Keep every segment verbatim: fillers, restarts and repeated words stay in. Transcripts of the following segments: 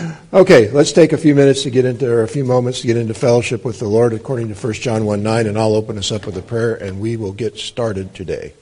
Okay, let's take a few minutes to get into, or a few moments to get into fellowship with the Lord according to First John one nine, and I'll open us up with a prayer, and we will get started today.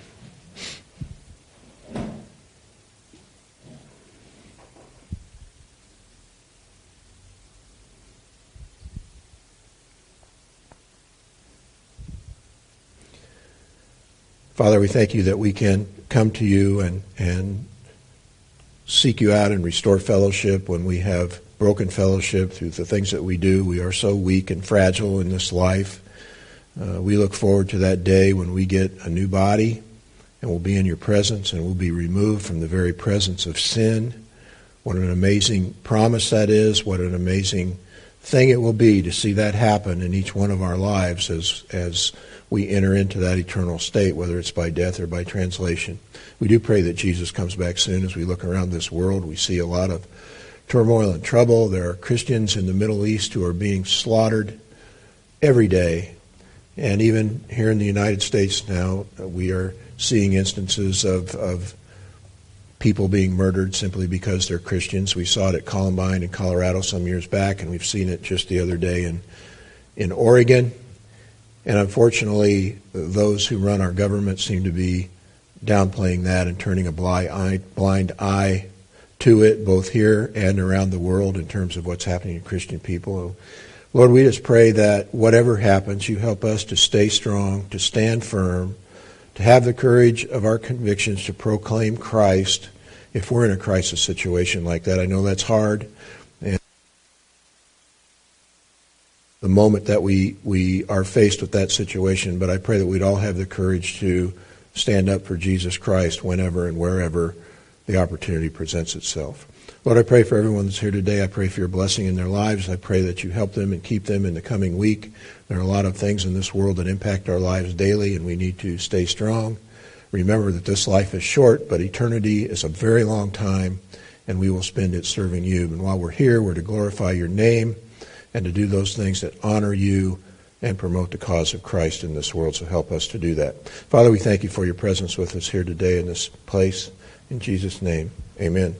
Father, we thank you that we can come to you and, and seek you out and restore fellowship when we have broken fellowship through the things that we do. We are so weak and fragile in this life. Uh, we look forward to that day when we get a new body and we'll be in your presence and we'll be removed from the very presence of sin. What an amazing promise that is. What an amazing thing it will be to see that happen in each one of our lives as as we enter into that eternal state, whether it's by death or by translation. We do pray that Jesus comes back soon. As we look around this world, we see a lot of turmoil and trouble. There are Christians in the Middle East who are being slaughtered every day. And even here in the United States now, we are seeing instances of, of people being murdered simply because they're Christians. We saw it at Columbine in Colorado some years back, and we've seen it just the other day in, in Oregon. And unfortunately, those who run our government seem to be downplaying that and turning a blind eye, blind eye to it, both here and around the world in terms of what's happening to Christian people. Lord, we just pray that whatever happens, you help us to stay strong, to stand firm, to have the courage of our convictions to proclaim Christ if we're in a crisis situation like that. I know that's hard. The moment that we, we are faced with that situation, but I pray that we'd all have the courage to stand up for Jesus Christ whenever and wherever the opportunity presents itself. Lord, I pray for everyone that's here today. I pray for your blessing in their lives. I pray that you help them and keep them in the coming week. There are a lot of things in this world that impact our lives daily, and we need to stay strong. Remember that this life is short, but eternity is a very long time, and we will spend it serving you. And while we're here, we're to glorify your name and to do those things that honor you and promote the cause of Christ in this world. So help us to do that. Father, we thank you for your presence with us here today in this place. In Jesus' name, amen.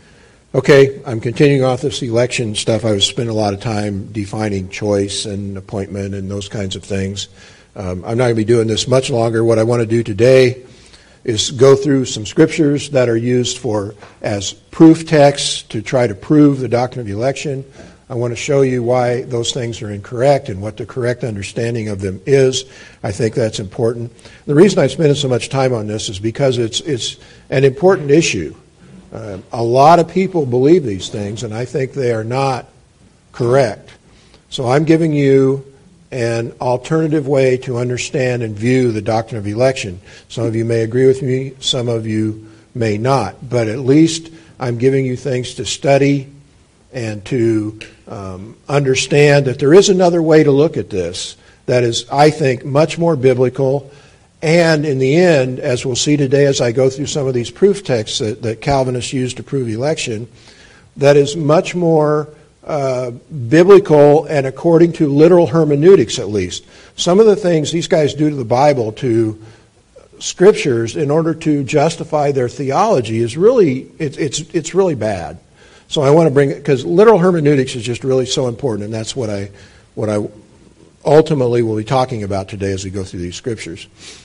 Okay, I'm continuing off this election stuff. I was spending a lot of time defining choice and appointment and those kinds of things. Um, I'm not going to be doing this much longer. What I want to do today is go through some scriptures that are used for as proof texts to try to prove the doctrine of election. I want to show you why those things are incorrect and what the correct understanding of them is. I think that's important. The reason I'm spending so much time on this is because it's it's an important issue. Uh, a lot of people believe these things, and I think they are not correct. So I'm giving you an alternative way to understand and view the doctrine of election. Some of you may agree with me, some of you may not, but at least I'm giving you things to study and to um, understand that there is another way to look at this that is, I think, much more biblical. And in the end, as we'll see today as I go through some of these proof texts that, that Calvinists use to prove election, that is much more uh, biblical and according to literal hermeneutics at least. Some of the things these guys do to the Bible, to scriptures, in order to justify their theology is really, it's it's it's really bad. So I want to bring it, because literal hermeneutics is just really so important, and that's what I what I ultimately will be talking about today as we go through these scriptures.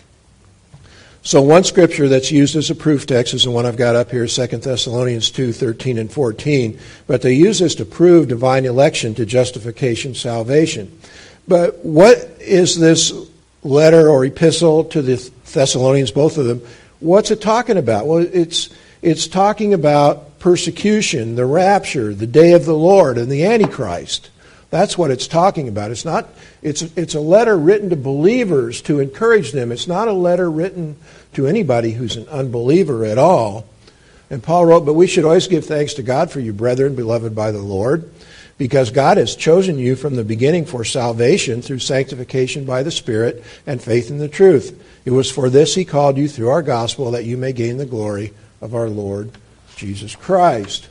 So one scripture that's used as a proof text is the one I've got up here, Second Thessalonians two, thirteen and fourteen. But they use this to prove divine election to justification, salvation. But what is this letter or epistle to the Thessalonians, both of them, what's it talking about? Well, it's it's talking about persecution, the rapture, the day of the Lord, and the Antichrist. That's what it's talking about. It's not. It's it's a letter written to believers to encourage them. It's not a letter written to anybody who's an unbeliever at all. And Paul wrote, "But we should always give thanks to God for you, brethren, beloved by the Lord, because God has chosen you from the beginning for salvation through sanctification by the Spirit and faith in the truth. It was for this He called you through our gospel, that you may gain the glory of our Lord Jesus Christ."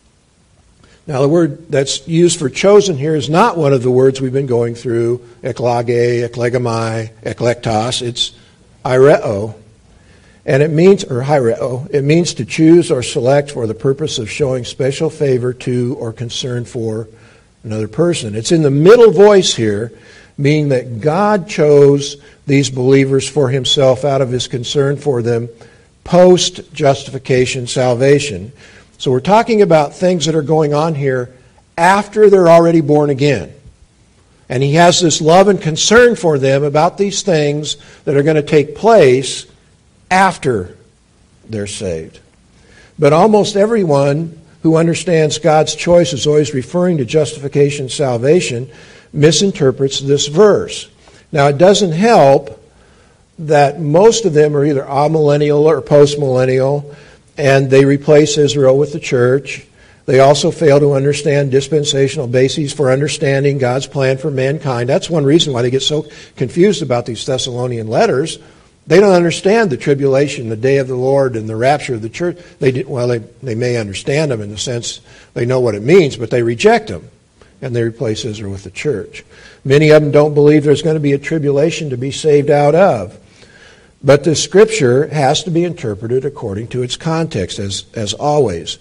Now, the word that's used for chosen here is not one of the words we've been going through, eklage, eklegomai, eklektos. It's ireo. And it means, or hiereo, it means to choose or select for the purpose of showing special favor to or concern for another person. It's in the middle voice here, meaning that God chose these believers for himself out of his concern for them post-justification salvation. So we're talking about things that are going on here after they're already born again. And he has this love and concern for them about these things that are going to take place after they're saved. But almost everyone who understands God's choice is always referring to justification, salvation, misinterprets this verse. Now, it doesn't help that most of them are either amillennial or postmillennial, and they replace Israel with the church. They also fail to understand dispensational bases for understanding God's plan for mankind. That's one reason why they get so confused about these Thessalonian letters. They don't understand the tribulation, the day of the Lord, and the rapture of the church. They did, well, they, they may understand them in the sense they know what it means, but they reject them, and they replace Israel with the church. Many of them don't believe there's going to be a tribulation to be saved out of. But the Scripture has to be interpreted according to its context, as, as always.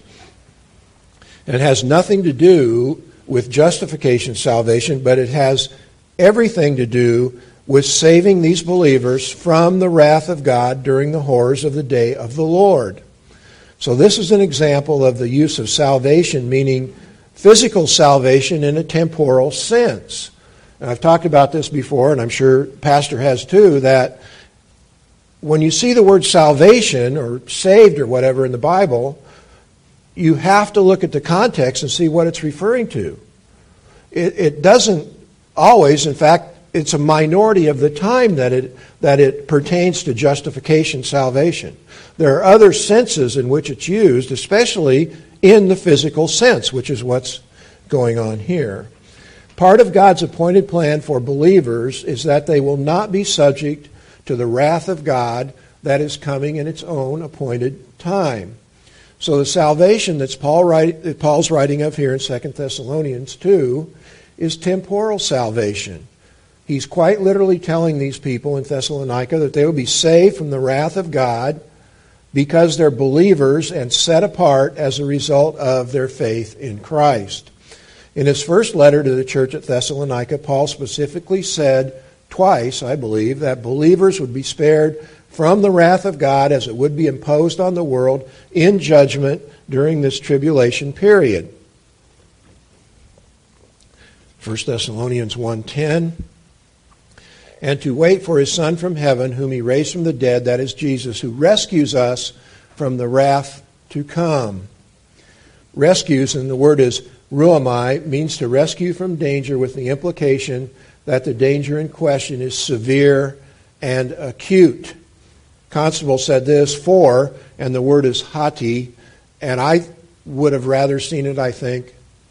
It has nothing to do with justification, salvation, but it has everything to do with saving these believers from the wrath of God during the horrors of the day of the Lord. So this is an example of the use of salvation, meaning physical salvation in a temporal sense. And I've talked about this before, and I'm sure Pastor has too, that when you see the word salvation or saved or whatever in the Bible, you have to look at the context and see what it's referring to. It, it doesn't always, in fact, it's a minority of the time that it that it pertains to justification, salvation. There are other senses in which it's used, especially in the physical sense, which is what's going on here. Part of God's appointed plan for believers is that they will not be subject to the wrath of God that is coming in its own appointed time. So the salvation that's Paul write, that Paul's writing of here in Second Thessalonians two is temporal salvation. He's quite literally telling these people in Thessalonica that they will be saved from the wrath of God because they're believers and set apart as a result of their faith in Christ. In his first letter to the church at Thessalonica, Paul specifically said twice, I believe, that believers would be spared from the wrath of God as it would be imposed on the world in judgment during this tribulation period. First Thessalonians one ten, and to wait for his Son from heaven, whom he raised from the dead, that is Jesus, who rescues us from the wrath to come. Rescues, and the word is ruamai, means to rescue from danger, with the implication that the danger in question is severe and acute. Constable said this, for, and the word is hati, and I would have rather seen it, I think.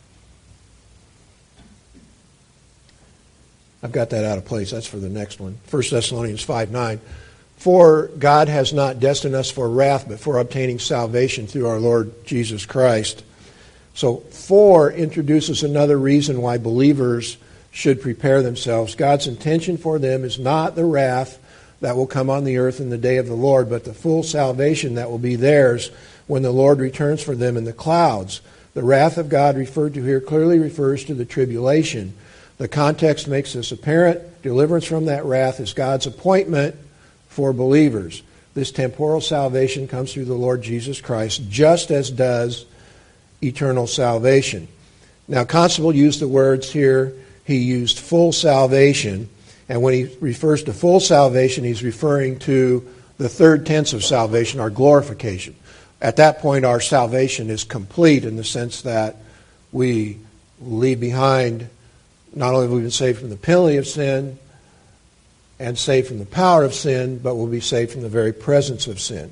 I've got that out of place. That's for the next one. First Thessalonians five nine. For God has not destined us for wrath, but for obtaining salvation through our Lord Jesus Christ. So, for introduces another reason why believers should prepare themselves. God's intention for them is not the wrath that will come on the earth in the day of the Lord, but the full salvation that will be theirs when the Lord returns for them in the clouds. The wrath of God referred to here clearly refers to the tribulation. The context makes this apparent. Deliverance from that wrath is God's appointment for believers. This temporal salvation comes through the Lord Jesus Christ, just as does eternal salvation. Now, Constable used the words here, he used full salvation, and when he refers to full salvation, he's referring to the third tense of salvation, our glorification. At that point, our salvation is complete in the sense that we leave behind, not only have we been saved from the penalty of sin and saved from the power of sin, but we'll be saved from the very presence of sin.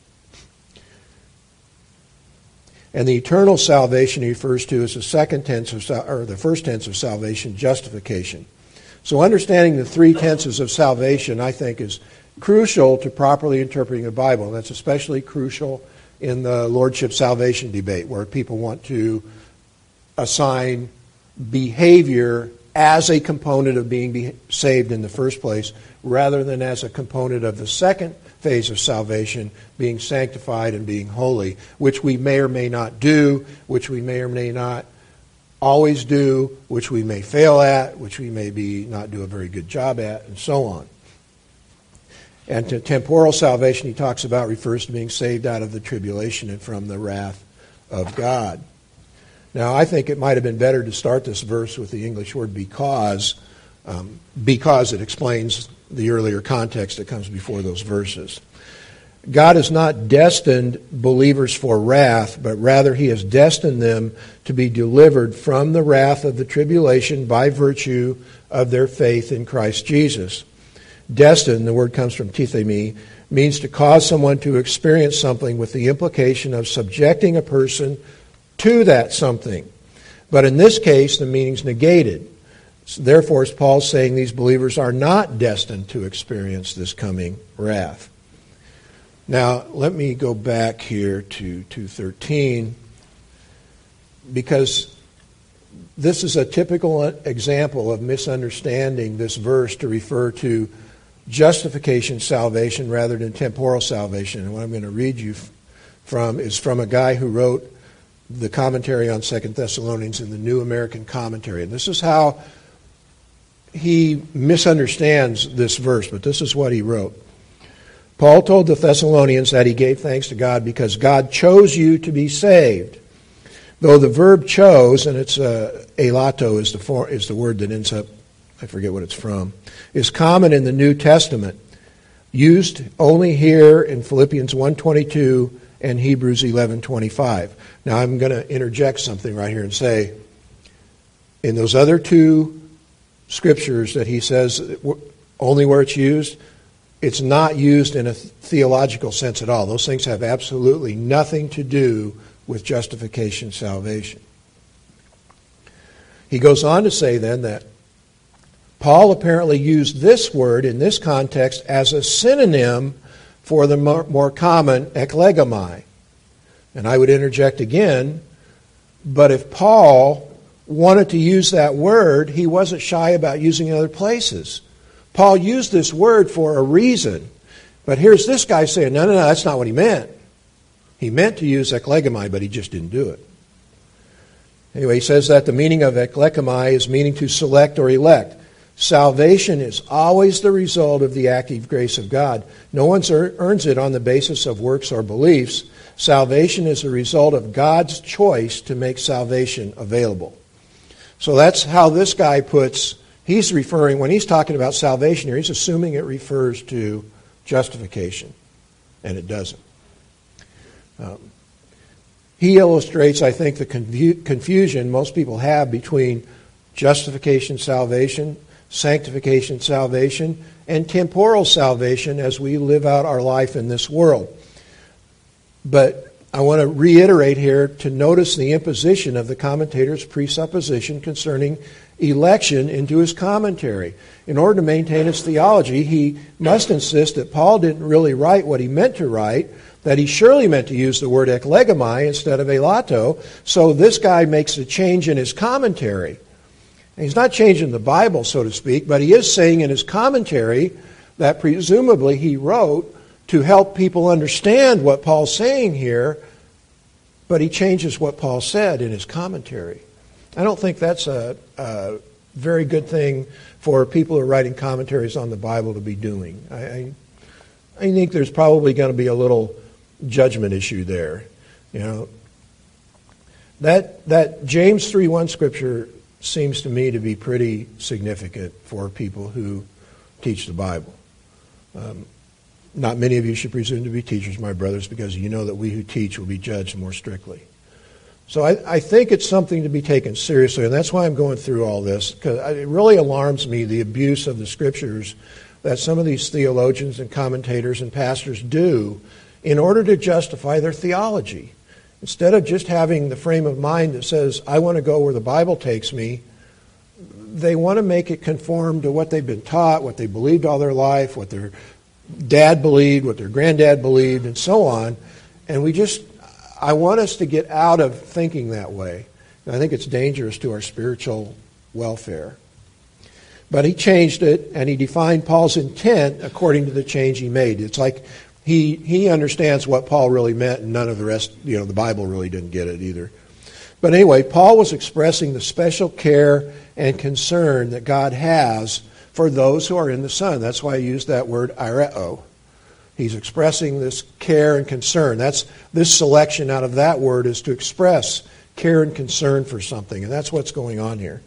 And the eternal salvation he refers to as the second tense of, or the first tense of salvation, justification. So understanding the three tenses of salvation, I think, is crucial to properly interpreting the Bible. That's especially crucial in the Lordship salvation debate, where people want to assign behavior as a component of being be saved in the first place, rather than as a component of the second phase of salvation, being sanctified and being holy, which we may or may not do, which we may or may not always do, which we may fail at, which we may be not do a very good job at, and so on. And to temporal salvation, he talks about, refers to being saved out of the tribulation and from the wrath of God. Now, I think it might have been better to start this verse with the English word because, um, because it explains the earlier context that comes before those verses. God has not destined believers for wrath, but rather he has destined them to be delivered from the wrath of the tribulation by virtue of their faith in Christ Jesus. Destined, the word comes from tithemi, means to cause someone to experience something with the implication of subjecting a person to that something. But in this case, the meaning's negated. So therefore, as Paul's saying, these believers are not destined to experience this coming wrath. Now, let me go back here to two thirteen, because this is a typical example of misunderstanding this verse to refer to justification salvation rather than temporal salvation. And what I'm going to read you from is from a guy who wrote the commentary on Second Thessalonians in the New American Commentary. And this is how he misunderstands this verse, but this is what he wrote. Paul told the Thessalonians that he gave thanks to God because God chose you to be saved. Though the verb chose, and it's uh, elato is the for, is the word that ends up, I forget what it's from, is common in the New Testament, used only here in Philippians one twenty-two and Hebrews eleven twenty-five. Now I'm going to interject something right here and say, in those other two scriptures that he says only where it's used, it's not used in a theological sense at all. Those things have absolutely nothing to do with justification, salvation. He goes on to say then that Paul apparently used this word in this context as a synonym for the more, more common eklegomai. And I would interject again, but if Paul wanted to use that word, he wasn't shy about using it in other places. Paul used this word for a reason. But here's this guy saying, no, no, no, that's not what he meant. He meant to use eklegomai, but he just didn't do it. Anyway, he says that the meaning of eklegomai is meaning to select or elect. Salvation is always the result of the active grace of God. No one earns it on the basis of works or beliefs. Salvation is a result of God's choice to make salvation available. So that's how this guy puts, he's referring, when he's talking about salvation here, he's assuming it refers to justification, and it doesn't. Um, he illustrates, I think, the confu- confusion most people have between justification, salvation, sanctification, salvation, and temporal salvation as we live out our life in this world. But I want to reiterate here to notice the imposition of the commentator's presupposition concerning election into his commentary. In order to maintain his theology, he must insist that Paul didn't really write what he meant to write, that he surely meant to use the word eklegomai instead of elato, so this guy makes a change in his commentary. And he's not changing the Bible, so to speak, but he is saying in his commentary that presumably he wrote to help people understand what Paul's saying here, but he changes what Paul said in his commentary. I don't think that's a, a very good thing for people who are writing commentaries on the Bible to be doing. I, I, I think there's probably going to be a little judgment issue there. You know, that that James three one scripture seems to me to be pretty significant for people who teach the Bible. Um, Not many of you should presume to be teachers, my brothers, because you know that we who teach will be judged more strictly. So I, I think it's something to be taken seriously, and that's why I'm going through all this, because it really alarms me the abuse of the Scriptures that some of these theologians and commentators and pastors do in order to justify their theology. Instead of just having the frame of mind that says, I want to go where the Bible takes me, they want to make it conform to what they've been taught, what they believed all their life, what their dad believed, what their granddad believed, and so on. And we just, I want us to get out of thinking that way. And I think it's dangerous to our spiritual welfare. But he changed it, and he defined Paul's intent according to the change he made. It's like he he understands what Paul really meant, and none of the rest, you know, the Bible really didn't get it either. But anyway, Paul was expressing the special care and concern that God has for those who are in the Son. That's why I used that word aireo. He's expressing this care and concern. That's this selection out of that word is to express care and concern for something, and that's what's going on here.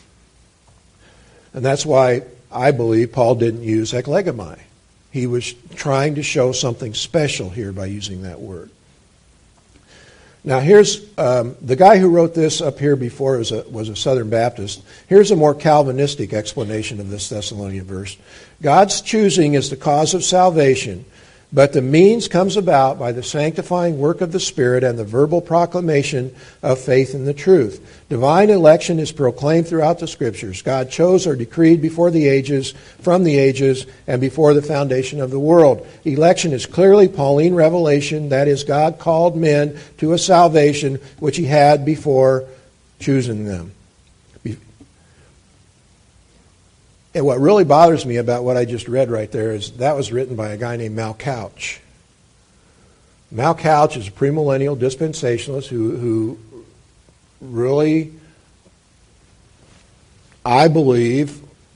And that's why I believe Paul didn't use eklegomai. He was trying to show something special here by using that word. Now here's um, the guy who wrote this up here before was a, was a Southern Baptist. Here's a more Calvinistic explanation of this Thessalonian verse. God's choosing is the cause of salvation, but the means comes about by the sanctifying work of the Spirit and the verbal proclamation of faith in the truth. Divine election is proclaimed throughout the Scriptures. God chose or decreed before the ages, from the ages, and before the foundation of the world. Election is clearly Pauline revelation, that is, God called men to a salvation which he had before choosing them. And what really bothers me about what I just read right there is that was written by a guy named Mal Couch. Mal Couch is a premillennial dispensationalist who, who really, I believe,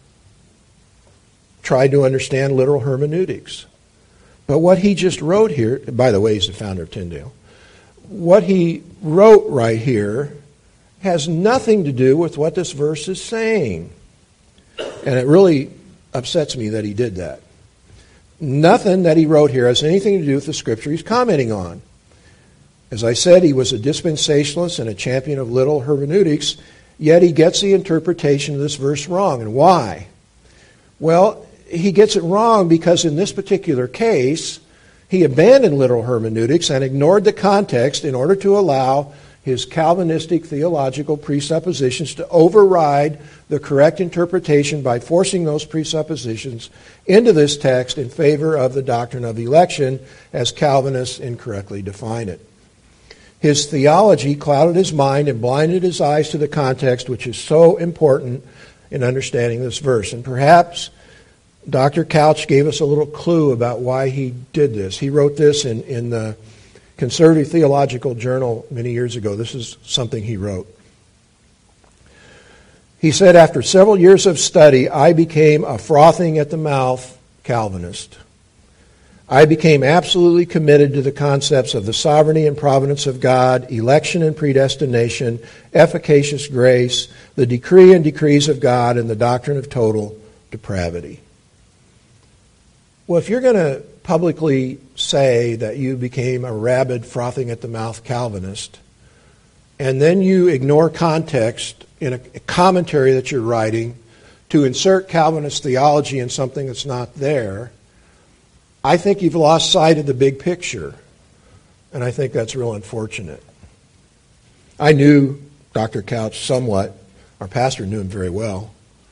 tried to understand literal hermeneutics. But what he just wrote here, by the way, he's the founder of Tyndale, what he wrote right here has nothing to do with what this verse is saying. And it really upsets me that he did that. Nothing that he wrote here has anything to do with the Scripture he's commenting on. As I said, he was a dispensationalist and a champion of literal hermeneutics, yet he gets the interpretation of this verse wrong. And why? Well, he gets it wrong because in this particular case, he abandoned literal hermeneutics and ignored the context in order to allow his Calvinistic theological presuppositions to override the correct interpretation by forcing those presuppositions into this text in favor of the doctrine of election as Calvinists incorrectly define it. His theology clouded his mind and blinded his eyes to the context, which is so important in understanding this verse. And perhaps Doctor Couch gave us a little clue about why he did this. He wrote this in, in the Conservative Theological Journal many years ago. This is something he wrote. He said, after several years of study, I became a frothing at the mouth Calvinist. I became absolutely committed to the concepts of the sovereignty and providence of God, election and predestination, efficacious grace, the decree and decrees of God, and the doctrine of total depravity. Well, if you're going to publicly say that you became a rabid, frothing at the mouth Calvinist, and then you ignore context in a commentary that you're writing to insert Calvinist theology in something that's not there, I think you've lost sight of the big picture. And I think that's real unfortunate. I knew Doctor Couch somewhat. Our pastor knew him very well.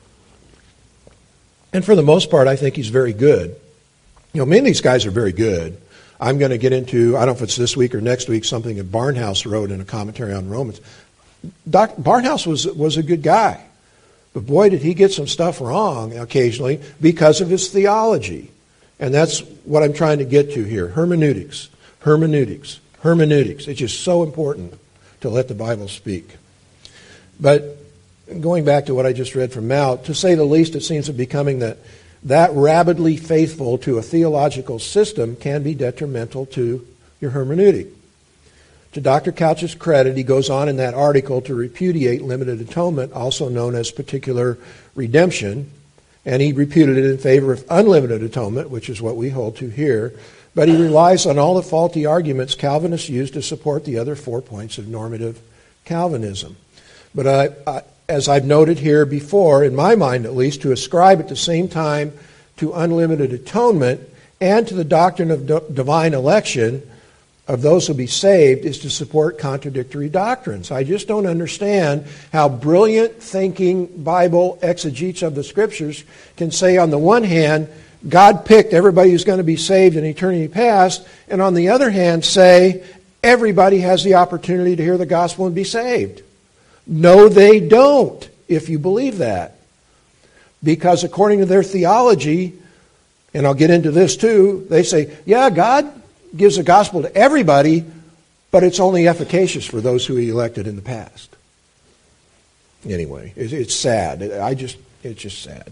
And for the most part, I think he's very good. You know, many of these guys are very good. I'm going to get into, I don't know if it's this week or next week, something that Barnhouse wrote in a commentary on Romans. Doc, Barnhouse was, was a good guy. But boy, did he get some stuff wrong occasionally because of his theology. And that's what I'm trying to get to here. Hermeneutics, hermeneutics, hermeneutics. It's just so important to let the Bible speak. But going back to what I just read from Mal, to say the least, it seems to be becoming that that rabidly faithful to a theological system can be detrimental to your hermeneutic. To Doctor Couch's credit, he goes on in that article to repudiate limited atonement, also known as particular redemption, and he reputed it in favor of unlimited atonement, which is what we hold to here. But he relies on all the faulty arguments Calvinists use to support the other four points of normative Calvinism. But I, I as I've noted here before, in my mind at least, to ascribe at the same time to unlimited atonement and to the doctrine of d- divine election of those who be saved is to support contradictory doctrines. I just don't understand how brilliant thinking Bible exegetes of the Scriptures can say on the one hand, God picked everybody who's going to be saved in eternity past, and on the other hand say everybody has the opportunity to hear the gospel and be saved. No, they don't, if you believe that. Because according to their theology, and I'll get into this too, they say, yeah, God gives the gospel to everybody, but it's only efficacious for those who He elected in the past. Anyway, it's sad. I just, it's just sad.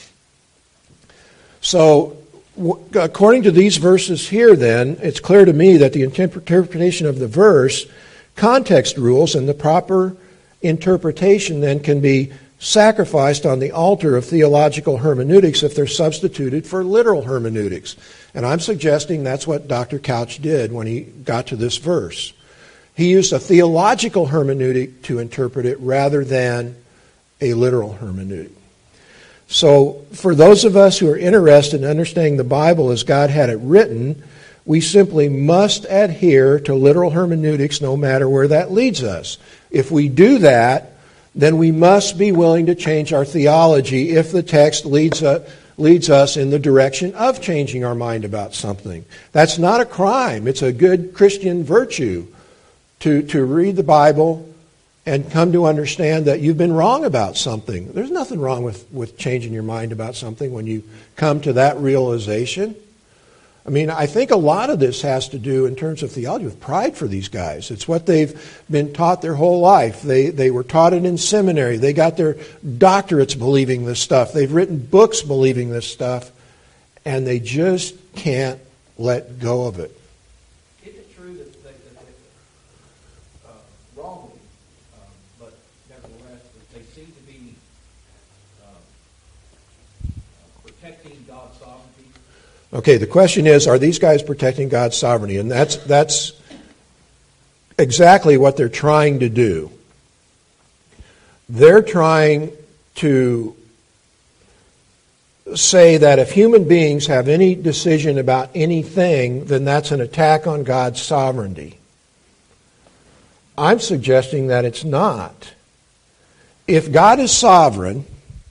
So, according to these verses here then, it's clear to me that the interpretation of the verse, context rules, and the proper interpretation then can be sacrificed on the altar of theological hermeneutics if they're substituted for literal hermeneutics. And I'm suggesting that's what Doctor Couch did when he got to this verse. He used a theological hermeneutic to interpret it rather than a literal hermeneutic. So for those of us who are interested in understanding the Bible as God had it written, we simply must adhere to literal hermeneutics no matter where that leads us. If we do that, then we must be willing to change our theology if the text leads us, leads us in the direction of changing our mind about something. That's not a crime. It's a good Christian virtue to, to read the Bible and come to understand that you've been wrong about something. There's nothing wrong with, with changing your mind about something when you come to that realization. I mean, I think a lot of this has to do, in terms of theology, with pride for these guys. It's what they've been taught their whole life. They, they were taught it in seminary. They got their doctorates believing this stuff. They've written books believing this stuff. And they just can't let go of it. Is it true that they, that they uh, wrongly, um, but nevertheless, that they seem to be uh, uh, protecting God's sovereignty? Okay, the question is, are these guys protecting God's sovereignty? And that's that's exactly what they're trying to do. They're trying to say that if human beings have any decision about anything, then that's an attack on God's sovereignty. I'm suggesting that it's not. If God is sovereign,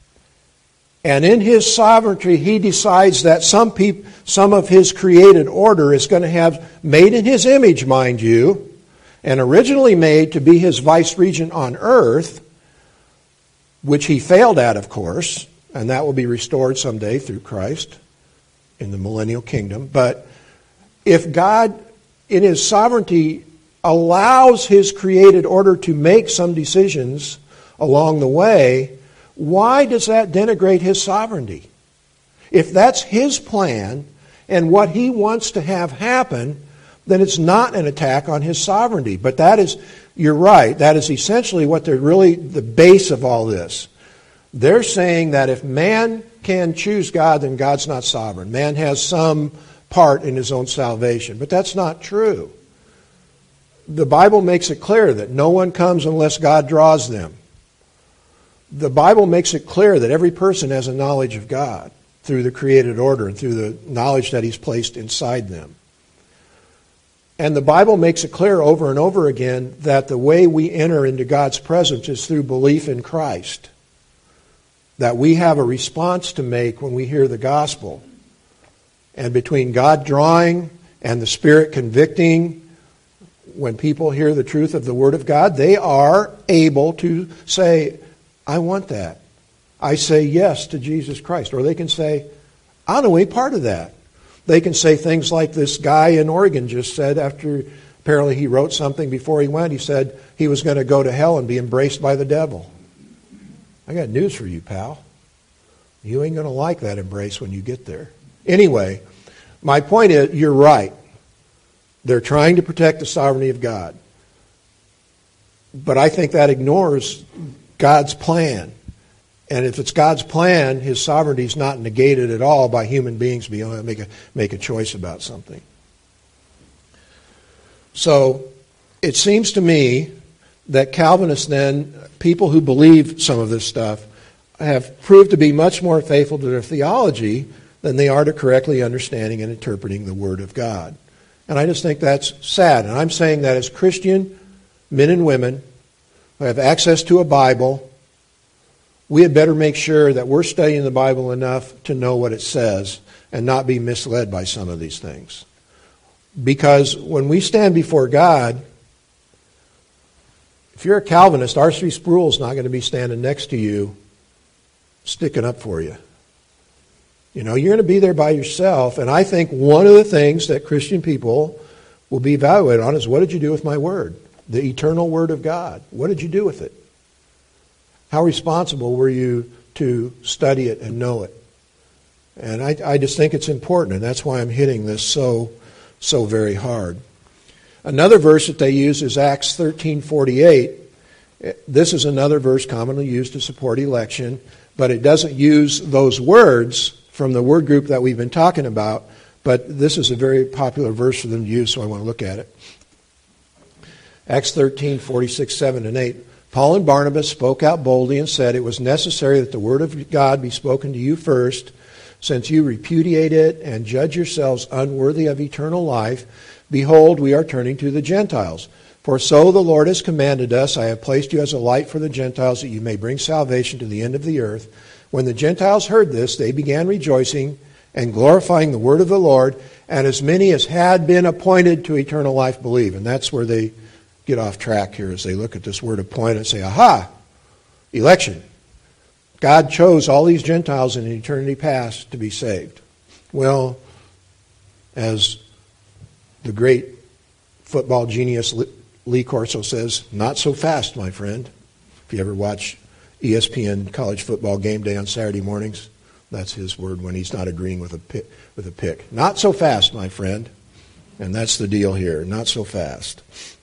and in His sovereignty, He decides that some peop- some of His created order is going to have, made in His image, mind you, and originally made to be His vice-regent on earth, which He failed at, of course, and that will be restored someday through Christ in the millennial kingdom. But if God, in His sovereignty, allows His created order to make some decisions along the way, why does that denigrate His sovereignty? If that's His plan and what He wants to have happen, then it's not an attack on His sovereignty. But that is, you're right, that is essentially what they're really, the base of all this. They're saying that if man can choose God, then God's not sovereign. Man has some part in his own salvation. But that's not true. The Bible makes it clear that no one comes unless God draws them. The Bible makes it clear that every person has a knowledge of God through the created order and through the knowledge that He's placed inside them. And the Bible makes it clear over and over again that the way we enter into God's presence is through belief in Christ. That we have a response to make when we hear the gospel. And between God drawing and the Spirit convicting, when people hear the truth of the Word of God, they are able to say, I want that. I say yes to Jesus Christ. Or they can say, I don't know any part of that. They can say things like this guy in Oregon just said after apparently he wrote something before he went. He said he was going to go to hell and be embraced by the devil. I got news for you, pal. You ain't going to like that embrace when you get there. Anyway, my point is, you're right. They're trying to protect the sovereignty of God. But I think that ignores God's plan. And if it's God's plan, His sovereignty is not negated at all by human beings being able to make a, make a choice about something. So it seems to me that Calvinists then, people who believe some of this stuff, have proved to be much more faithful to their theology than they are to correctly understanding and interpreting the Word of God. And I just think that's sad. And I'm saying that as Christian men and women who have access to a Bible, we had better make sure that we're studying the Bible enough to know what it says and not be misled by some of these things. Because when we stand before God, if you're a Calvinist, R C Sproul's not going to be standing next to you sticking up for you. You know, you're going to be there by yourself, and I think one of the things that Christian people will be evaluated on is, what did you do with my word? The eternal word of God. What did you do with it? How responsible were you to study it and know it? And I, I just think it's important, and that's why I'm hitting this so, so very hard. Another verse that they use is Acts thirteen forty-eight. This is another verse commonly used to support election, but it doesn't use those words from the word group that we've been talking about, but this is a very popular verse for them to use, so I want to look at it. Acts thirteen forty-six, seven, and eight. Paul and Barnabas spoke out boldly and said, "It was necessary that the word of God be spoken to you first, since you repudiate it and judge yourselves unworthy of eternal life. Behold, we are turning to the Gentiles. For so the Lord has commanded us, I have placed you as a light for the Gentiles, that you may bring salvation to the end of the earth." When the Gentiles heard this, they began rejoicing and glorifying the word of the Lord, and as many as had been appointed to eternal life believe. And that's where they get off track here, as they look at this word appointed and say, aha, election. God chose all these Gentiles in eternity past to be saved. Well, as the great football genius Lee Corso says, not so fast, my friend. If you ever watch E S P N college football game day on Saturday mornings, that's his word when he's not agreeing with a pick, with a pick. Not so fast, my friend. And that's the deal here. Not so fast.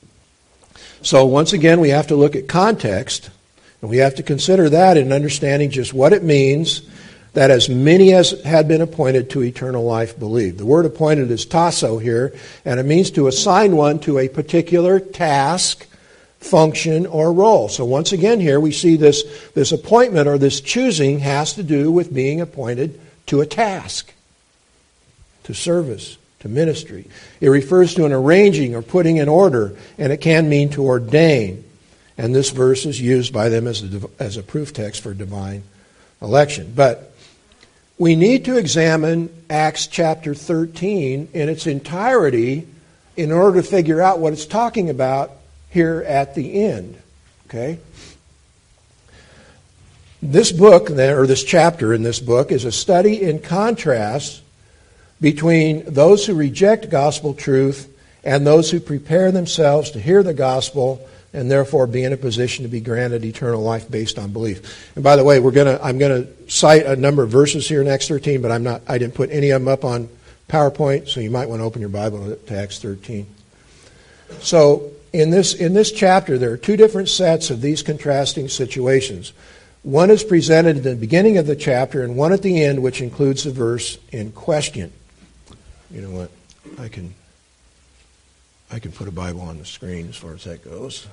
So once again, we have to look at context, and we have to consider that in understanding just what it means that as many as had been appointed to eternal life believe. The word appointed is tasso here, and it means to assign one to a particular task, function, or role. So once again here we see this, this appointment or this choosing has to do with being appointed to a task, to service, to ministry. It refers to an arranging or putting in order, and it can mean to ordain. And this verse is used by them as a, as a proof text for divine election. But we need to examine Acts chapter thirteen in its entirety in order to figure out what it's talking about here at the end. Okay? This book, or this chapter in this book, is a study in contrast between those who reject gospel truth and those who prepare themselves to hear the gospel and therefore be in a position to be granted eternal life based on belief. And by the way, we're gonna I'm gonna cite a number of verses here in Acts thirteen, but I'm not I didn't put any of them up on PowerPoint, so you might want to open your Bible to Acts thirteen. So in this in this chapter, there are two different sets of these contrasting situations. One is presented at the beginning of the chapter, and one at the end, which includes the verse in question. You know what? I can I can put a Bible on the screen as far as that goes.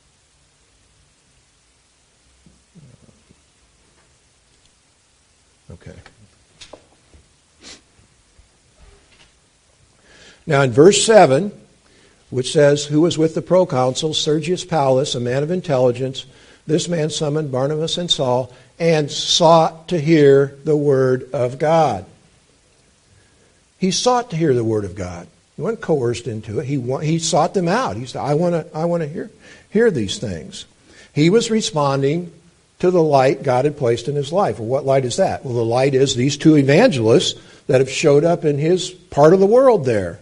Okay. Now in verse seven, which says, "Who was with the proconsul, Sergius Paulus, a man of intelligence, this man summoned Barnabas and Saul and sought to hear the word of God." He sought to hear the word of God. He wasn't coerced into it. He he sought them out. He said, I want to I want to hear hear these things. He was responding to the light God had placed in his life. Well, what light is that? Well, the light is these two evangelists that have showed up in his part of the world there.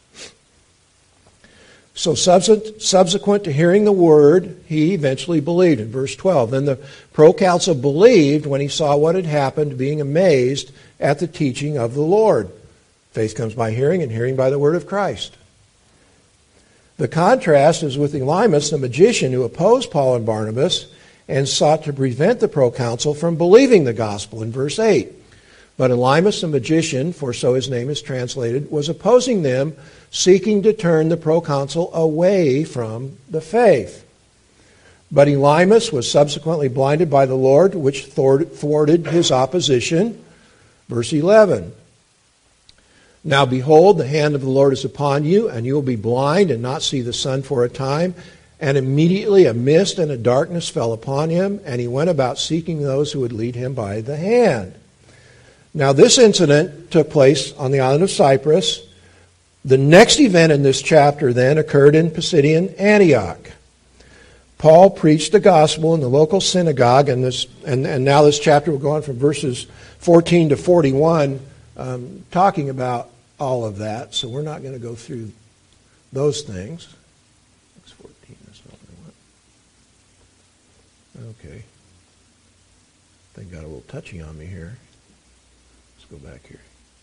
So subsequent to hearing the word, he eventually believed. In verse twelve, then the proconsul believed when he saw what had happened, being amazed at the teaching of the Lord. Faith comes by hearing, and hearing by the word of Christ. The contrast is with Elymas, the magician, who opposed Paul and Barnabas and sought to prevent the proconsul from believing the gospel in verse eight. But Elymas, the magician, for so his name is translated, was opposing them, seeking to turn the proconsul away from the faith. But Elymas was subsequently blinded by the Lord, which thwarted his opposition. Verse eleven. Now behold, the hand of the Lord is upon you, and you will be blind and not see the sun for a time. And immediately a mist and a darkness fell upon him, and he went about seeking those who would lead him by the hand. Now this incident took place on the island of Cyprus. The next event in this chapter then occurred in Pisidian Antioch. Paul preached the gospel in the local synagogue, and this, and, and now this chapter will go on from verses fourteen to forty-one, um, talking about all of that. So we're not going to go through those things. That's fourteen. That's not what I want. Okay. They got a little touchy on me here. Let's go back here.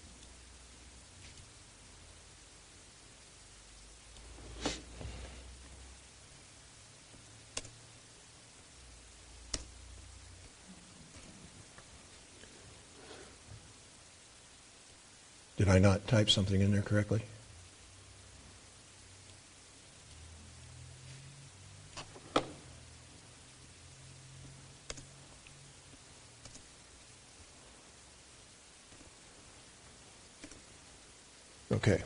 Did I not type something in there correctly? Okay.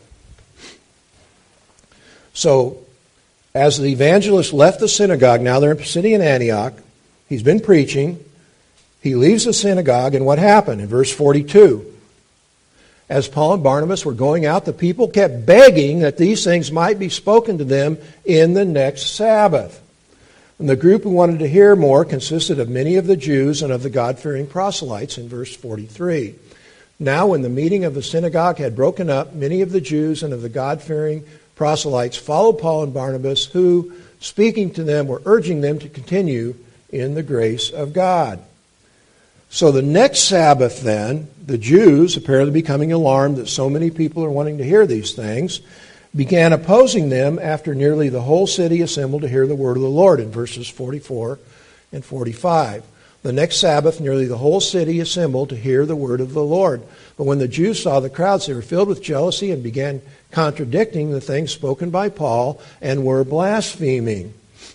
So, as the evangelist left the synagogue, now they're in Pisidian Antioch, he's been preaching, he leaves the synagogue, and what happened? In verse forty-two, as Paul and Barnabas were going out, the people kept begging that these things might be spoken to them in the next Sabbath. And the group who wanted to hear more consisted of many of the Jews and of the God-fearing proselytes in verse forty-three. Now when the meeting of the synagogue had broken up, many of the Jews and of the God-fearing proselytes followed Paul and Barnabas, who, speaking to them, were urging them to continue in the grace of God. So the next Sabbath then, the Jews, apparently becoming alarmed that so many people are wanting to hear these things, began opposing them after nearly the whole city assembled to hear the word of the Lord in verses forty-four and forty-five. The next Sabbath, nearly the whole city assembled to hear the word of the Lord. But when the Jews saw the crowds, they were filled with jealousy and began contradicting the things spoken by Paul and were blaspheming.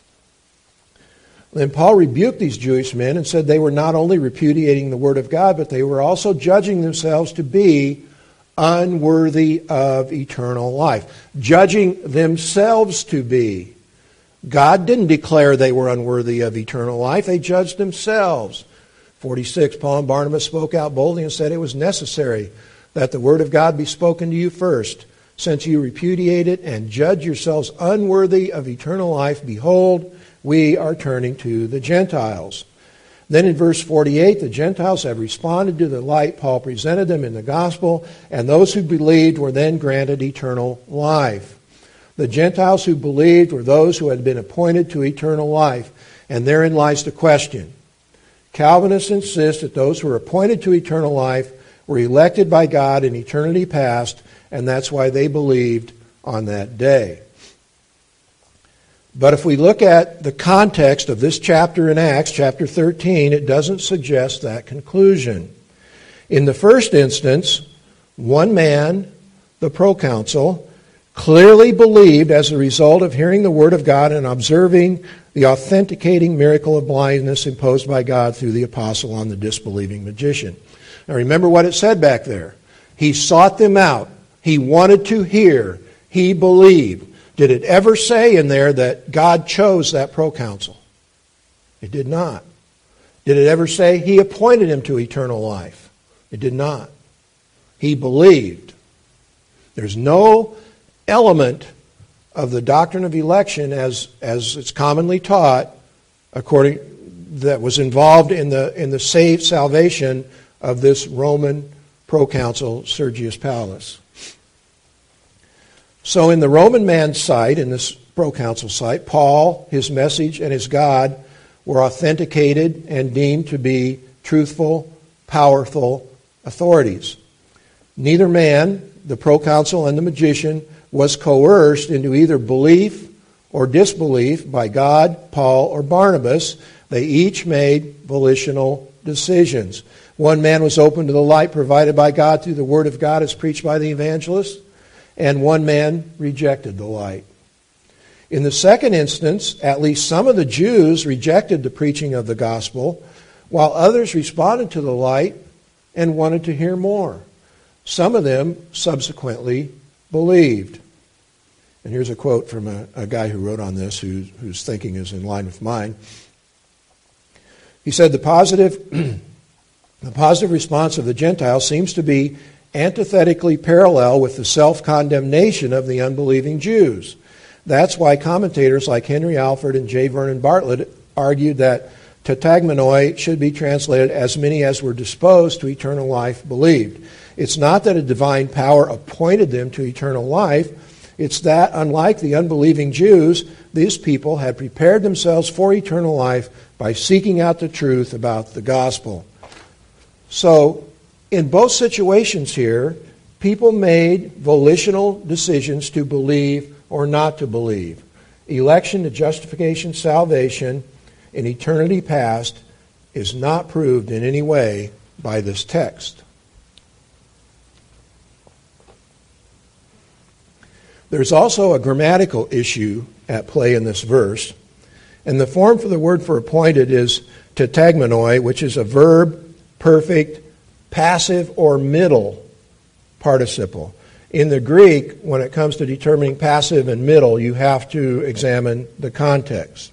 Then Paul rebuked these Jewish men and said they were not only repudiating the word of God, but they were also judging themselves to be unworthy of eternal life. Judging themselves to be. God didn't declare they were unworthy of eternal life. They judged themselves. forty-six, Paul and Barnabas spoke out boldly and said it was necessary that the word of God be spoken to you first. Since you repudiate it and judge yourselves unworthy of eternal life, behold, we are turning to the Gentiles. Then in verse forty-eight, the Gentiles have responded to the light Paul presented them in the gospel, and those who believed were then granted eternal life. The Gentiles who believed were those who had been appointed to eternal life, and therein lies the question. Calvinists insist that those who were appointed to eternal life were elected by God in eternity past, and that's why they believed on that day. But if we look at the context of this chapter in Acts, chapter thirteen, it doesn't suggest that conclusion. In the first instance, one man, the proconsul, clearly believed as a result of hearing the word of God and observing the authenticating miracle of blindness imposed by God through the apostle on the disbelieving magician. Now remember what it said back there. He sought them out. He wanted to hear. He believed. Did it ever say in there that God chose that proconsul? It did not. Did it ever say he appointed him to eternal life? It did not. He believed. There's no element of the doctrine of election as as it's commonly taught according that was involved in the in the saved salvation of this Roman proconsul Sergius Paulus. So in the Roman man's sight, in this proconsul sight, Paul, his message, and his God were authenticated and deemed to be truthful, powerful authorities. Neither man, the proconsul and the magician, was coerced into either belief or disbelief by God, Paul, or Barnabas. They each made volitional decisions. One man was open to the light provided by God through the word of God as preached by the evangelist, and one man rejected the light. In the second instance, at least some of the Jews rejected the preaching of the gospel, while others responded to the light and wanted to hear more. Some of them subsequently believed. And here's a quote from a, a guy who wrote on this, who, whose thinking is in line with mine. He said, the positive, the positive response of the Gentiles seems to be antithetically parallel with the self-condemnation of the unbelieving Jews. That's why commentators like Henry Alford and J. Vernon Bartlett argued that tetagmenoi should be translated as many as were disposed to eternal life believed. It's not that a divine power appointed them to eternal life. It's that, unlike the unbelieving Jews, these people had prepared themselves for eternal life by seeking out the truth about the gospel. So, in both situations here, people made volitional decisions to believe or not to believe. Election to justification, salvation, in eternity past is not proved in any way by this text. There's also a grammatical issue at play in this verse, and the form for the word for appointed is tetagmenoi, which is a verb, perfect, passive, or middle participle. In the Greek, when it comes to determining passive and middle, you have to examine the context.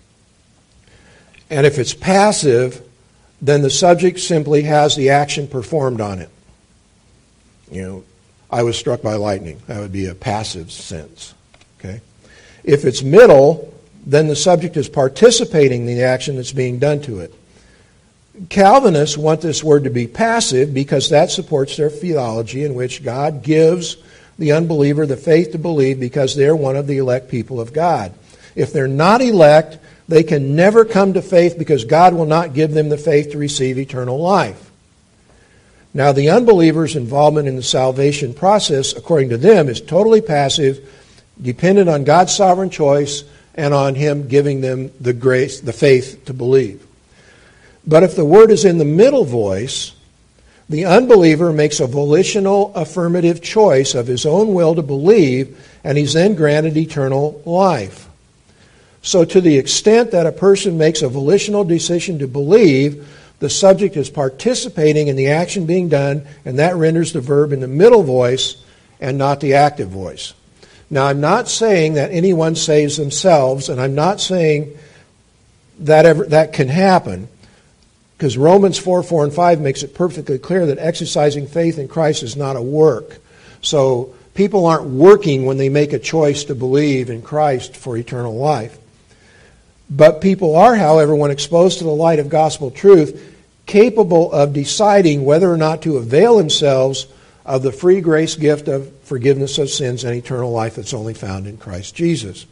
And if it's passive, then the subject simply has the action performed on it. You know, I was struck by lightning. That would be a passive sense. Okay? If it's middle, then the subject is participating in the action that's being done to it. Calvinists want this word to be passive because that supports their theology in which God gives the unbeliever the faith to believe because they're one of the elect people of God. If they're not elect, they can never come to faith because God will not give them the faith to receive eternal life. Now, the unbeliever's involvement in the salvation process, according to them, is totally passive, dependent on God's sovereign choice and on Him giving them the grace, the faith to believe. But if the word is in the middle voice, the unbeliever makes a volitional affirmative choice of his own will to believe, and he's then granted eternal life. So to the extent that a person makes a volitional decision to believe, the subject is participating in the action being done, and that renders the verb in the middle voice and not the active voice. Now, I'm not saying that anyone saves themselves, and I'm not saying that ever, that can happen, because Romans four, four, and five makes it perfectly clear that exercising faith in Christ is not a work. So people aren't working when they make a choice to believe in Christ for eternal life. But people are, however, when exposed to the light of gospel truth, capable of deciding whether or not to avail themselves of the free grace gift of forgiveness of sins and eternal life that's only found in Christ Jesus.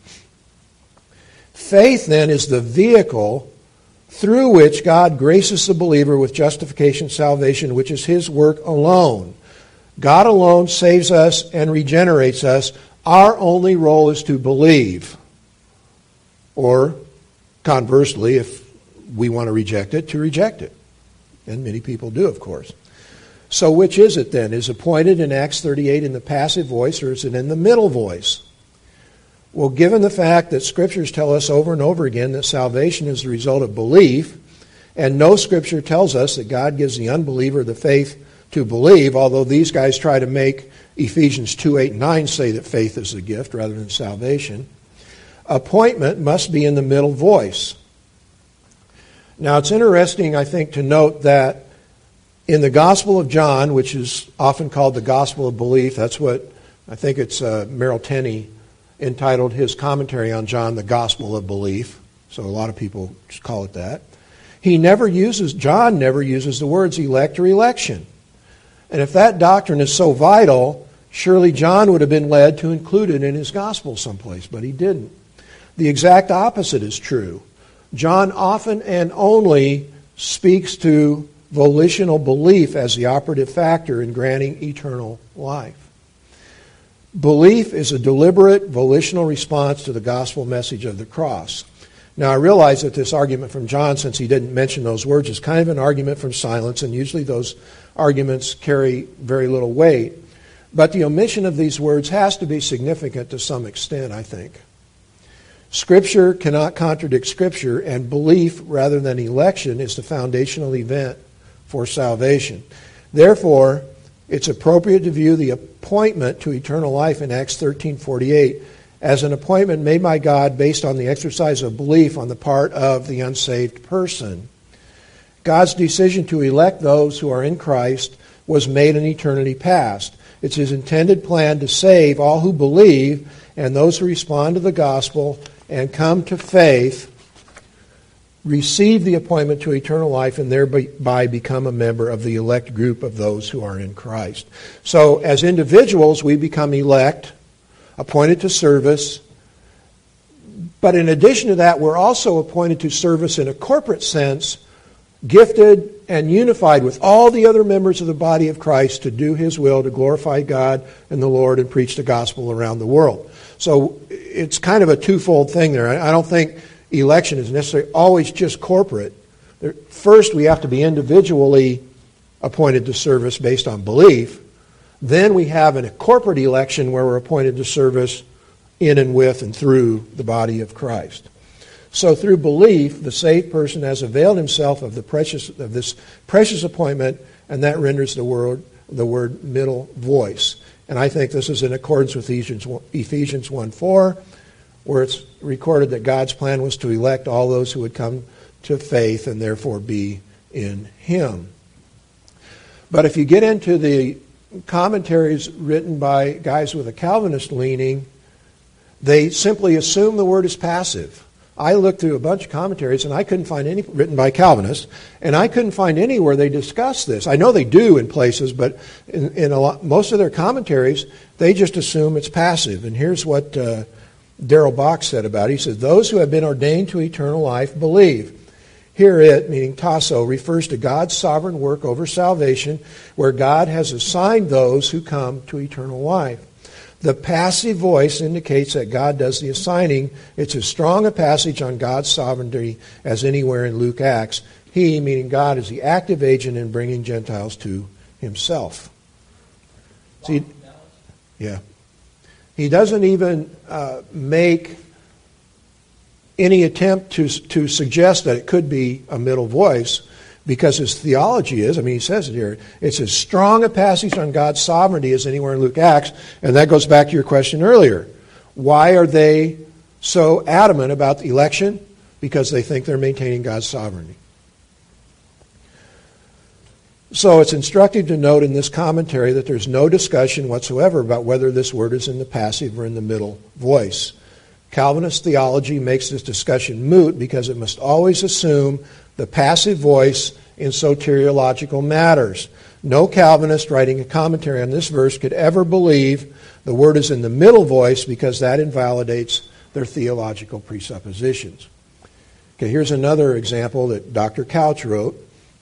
Faith, then, is the vehicle through which God graces the believer with justification, salvation, which is His work alone. God alone saves us and regenerates us. Our only role is to believe. Or, conversely, if we want to reject it, to reject it. And many people do, of course. So which is it then? Is appointed in Acts thirty-eight in the passive voice, or is it in the middle voice? Well, given the fact that Scriptures tell us over and over again that salvation is the result of belief, and no Scripture tells us that God gives the unbeliever the faith to believe, although these guys try to make Ephesians two, eight, and nine say that faith is a gift rather than salvation, appointment must be in the middle voice. Now, it's interesting, I think, to note that in the Gospel of John, which is often called the Gospel of Belief, that's what I think it's uh, Merrill Tenney entitled his commentary on John, the Gospel of Belief. So a lot of people just call it that. He never uses, John never uses the words elect or election. And if that doctrine is so vital, surely John would have been led to include it in his Gospel someplace, but he didn't. The exact opposite is true. John often and only speaks to volitional belief as the operative factor in granting eternal life. Belief is a deliberate, volitional response to the gospel message of the cross. Now, I realize that this argument from John, since he didn't mention those words, is kind of an argument from silence, and usually those arguments carry very little weight. But the omission of these words has to be significant to some extent, I think. Scripture cannot contradict Scripture, and belief rather than election is the foundational event for salvation. Therefore, it's appropriate to view the appointment to eternal life in Acts thirteen forty-eight as an appointment made by God based on the exercise of belief on the part of the unsaved person. God's decision to elect those who are in Christ was made in eternity past, It's His intended plan to save all who believe and those who respond to the gospel and come to faith, receive the appointment to eternal life, and thereby become a member of the elect group of those who are in Christ. So as individuals, we become elect, appointed to service. But in addition to that, we're also appointed to service in a corporate sense, gifted and unified with all the other members of the body of Christ to do His will, to glorify God and the Lord and preach the gospel around the world. So it's kind of a twofold thing there. I don't think election is necessarily always just corporate. First, we have to be individually appointed to service based on belief. Then we have a corporate election where we're appointed to service in and with and through the body of Christ. So through belief, the saved person has availed himself of the precious of this precious appointment, and that renders the word the word middle voice. And I think this is in accordance with Ephesians one four, where it's recorded that God's plan was to elect all those who would come to faith and therefore be in Him. But if you get into the commentaries written by guys with a Calvinist leaning, they simply assume the word is passive. I looked through a bunch of commentaries, and I couldn't find any written by Calvinists, and I couldn't find any where they discuss this. I know they do in places, but in, in a lot, most of their commentaries, they just assume it's passive. And here's what uh, Darrell Bock said about it. He says, those who have been ordained to eternal life believe. Here it, meaning tasso, refers to God's sovereign work over salvation, where God has assigned those who come to eternal life. The passive voice indicates that God does the assigning. It's as strong a passage on God's sovereignty as anywhere in Luke Acts. He, meaning God, is the active agent in bringing Gentiles to Himself. See, yeah. He doesn't even uh, make any attempt to, to suggest that it could be a middle voice, because his theology is, I mean, he says it here, it's as strong a passage on God's sovereignty as anywhere in Luke Acts, and that goes back to your question earlier. Why are they so adamant about the election? Because they think they're maintaining God's sovereignty. So it's instructive to note in this commentary that there's no discussion whatsoever about whether this word is in the passive or in the middle voice. Calvinist theology makes this discussion moot because it must always assume the passive voice in soteriological matters. No Calvinist writing a commentary on this verse could ever believe the word is in the middle voice, because that invalidates their theological presuppositions. Okay, here's another example that Doctor Couch wrote.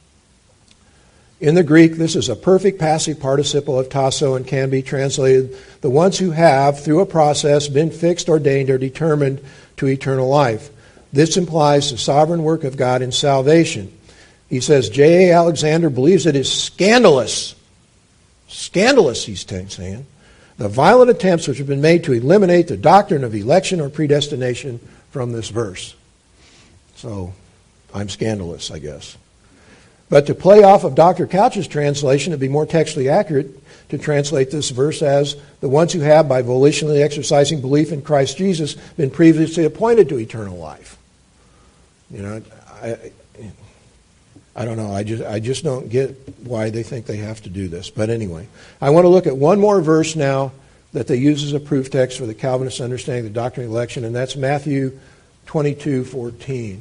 In the Greek, this is a perfect passive participle of tasso and can be translated, the ones who have, through a process, been fixed, ordained, or determined to eternal life. This implies the sovereign work of God in salvation. He says, J A Alexander believes it is scandalous, scandalous, he's saying, the violent attempts which have been made to eliminate the doctrine of election or predestination from this verse. So, I'm scandalous, I guess. But to play off of Doctor Couch's translation, it'd be more textually accurate to translate this verse as the ones who have, by volitionally exercising belief in Christ Jesus, been previously appointed to eternal life. You know, I, I don't know. I just, I just don't get why they think they have to do this. But anyway, I want to look at one more verse now that they use as a proof text for the Calvinist understanding of the doctrine of election, and that's Matthew twenty-two fourteen.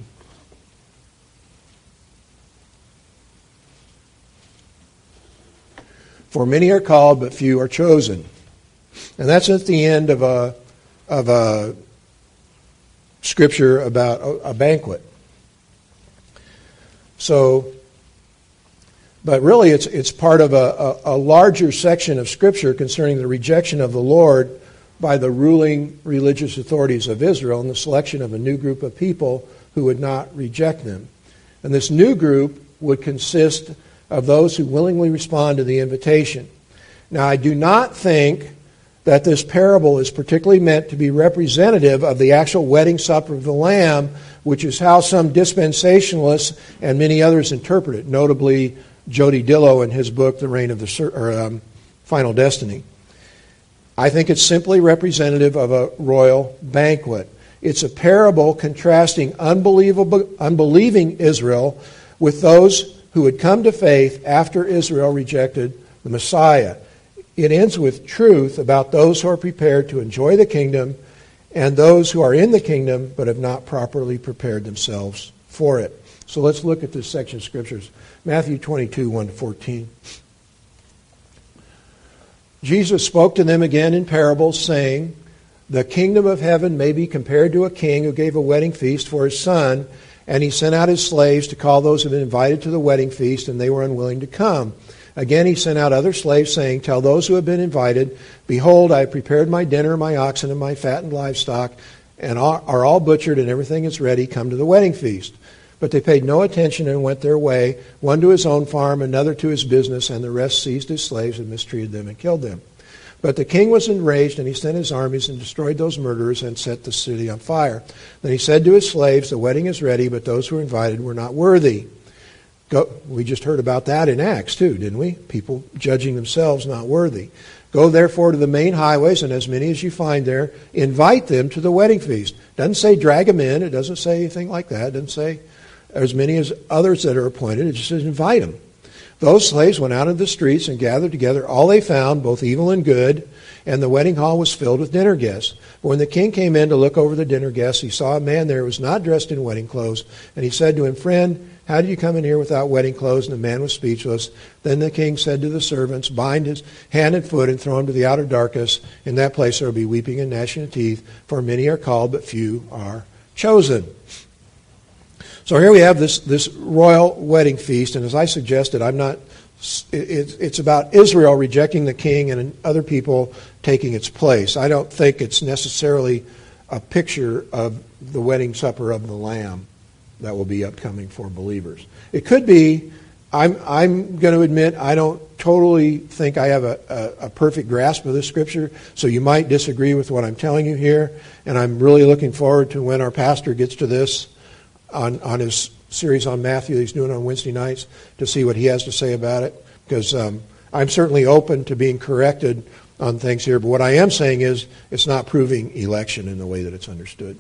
For many are called, but few are chosen. And that's at the end of a of a scripture about a, a banquet. So, but really it's it's part of a, a, a larger section of Scripture concerning the rejection of the Lord by the ruling religious authorities of Israel and the selection of a new group of people who would not reject them. And this new group would consist of those who willingly respond to the invitation. Now, I do not think that this parable is particularly meant to be representative of the actual wedding supper of the Lamb, which is how some dispensationalists and many others interpret it, notably Jody Dillow in his book, The Reign of the or, um, Final Destiny. I think it's simply representative of a royal banquet. It's a parable contrasting unbelievable, unbelieving Israel with those who had come to faith after Israel rejected the Messiah. It ends with truth about those who are prepared to enjoy the kingdom and those who are in the kingdom but have not properly prepared themselves for it. So let's look at this section of Scriptures. Matthew twenty-two, one to fourteen. Jesus spoke to them again in parables, saying, "The kingdom of heaven may be compared to a king who gave a wedding feast for his son, and he sent out his slaves to call those who had been invited to the wedding feast, and they were unwilling to come. Again he sent out other slaves, saying, 'Tell those who have been invited, behold, I have prepared my dinner, my oxen, and my fattened livestock, and are all butchered, and everything is ready. Come to the wedding feast.' But they paid no attention and went their way, one to his own farm, another to his business, and the rest seized his slaves and mistreated them and killed them. But the king was enraged, and he sent his armies and destroyed those murderers and set the city on fire. Then he said to his slaves, 'The wedding is ready, but those who were invited were not worthy.'" Go, we just heard about that in Acts too, didn't we? People judging themselves not worthy. "Go therefore to the main highways, and as many as you find there, invite them to the wedding feast." Doesn't say drag them in. It doesn't say anything like that. It doesn't say as many as others that are appointed. It just says invite them. Those slaves went out into the streets and gathered together all they found, both evil and good, and the wedding hall was filled with dinner guests. But when the king came in to look over the dinner guests, he saw a man there who was not dressed in wedding clothes, and he said to him, "Friend, how did you come in here without wedding clothes?" And the man was speechless. Then the king said to the servants, "Bind his hand and foot and throw him to the outer darkness. In that place there will be weeping and gnashing of teeth, for many are called, but few are chosen." So here we have this, this royal wedding feast, and as I suggested, I'm not. It, it's about Israel rejecting the king and other people taking its place. I don't think it's necessarily a picture of the wedding supper of the Lamb that will be upcoming for believers. It could be. I'm, I'm going to admit I don't totally think I have a, a, a perfect grasp of this scripture, so you might disagree with what I'm telling you here, and I'm really looking forward to when our pastor gets to this on, on his series on Matthew that he's doing on Wednesday nights to see what he has to say about it, because um, I'm certainly open to being corrected on things here, but what I am saying is it's not proving election in the way that it's understood.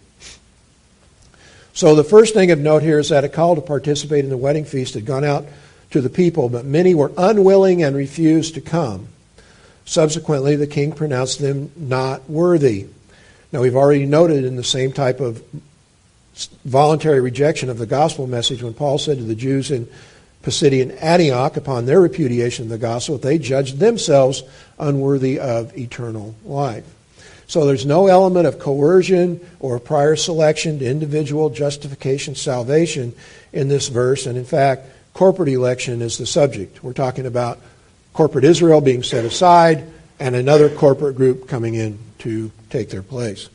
So the first thing of note here is that a call to participate in the wedding feast had gone out to the people, but many were unwilling and refused to come. Subsequently, the king pronounced them not worthy. Now, we've already noted in the same type of voluntary rejection of the gospel message when Paul said to the Jews in Pisidian Antioch, upon their repudiation of the gospel, they judged themselves unworthy of eternal life. So there's no element of coercion or prior selection to individual justification, salvation in this verse. And in fact, corporate election is the subject. We're talking about corporate Israel being set aside and another corporate group coming in to take their place.